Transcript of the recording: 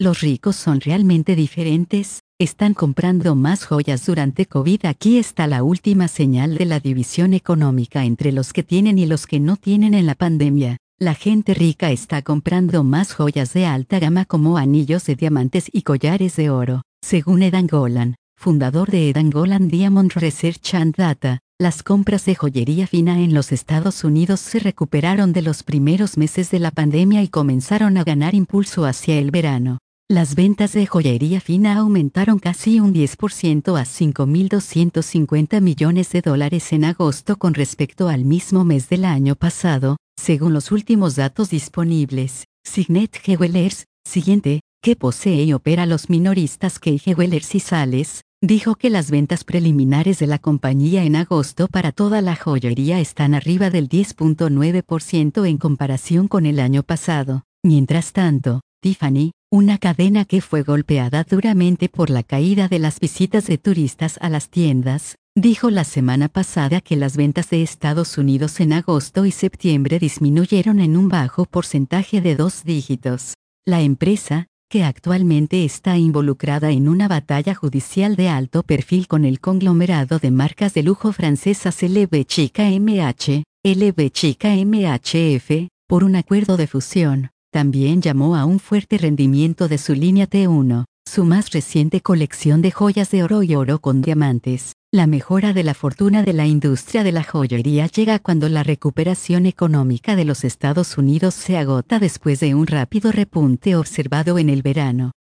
Los ricos son realmente diferentes, están comprando más joyas durante COVID. Aquí está la última señal de la división económica entre los que tienen y los que no tienen en la pandemia. La gente rica está comprando más joyas de alta gama como anillos de diamantes y collares de oro. Según Edan Golan, fundador de Edan Golan Diamond Research and Data, las compras de joyería fina en los Estados Unidos se recuperaron de los primeros meses de la pandemia y comenzaron a ganar impulso hacia el verano. Las ventas de joyería fina aumentaron casi un 10% a $5.250 millones en agosto con respecto al mismo mes del año pasado, según los últimos datos disponibles. Signet Jewelers, siguiente, que posee y opera los minoristas Kay Jewelers y Sales, dijo que las ventas preliminares de la compañía en agosto para toda la joyería están arriba del 10.9% en comparación con el año pasado. Mientras tanto, Tiffany, una cadena que fue golpeada duramente por la caída de las visitas de turistas a las tiendas, dijo la semana pasada que las ventas de Estados Unidos en agosto y septiembre disminuyeron en un bajo porcentaje de 2 dígitos. La empresa, que actualmente está involucrada en una batalla judicial de alto perfil con el conglomerado de marcas de lujo francesas LVMH, LVMHF, por un acuerdo de fusión, también llamó a un fuerte rendimiento de su línea T1, su más reciente colección de joyas de oro y oro con diamantes. La mejora de la fortuna de la industria de la joyería llega cuando la recuperación económica de los Estados Unidos se agota después de un rápido repunte observado en el verano.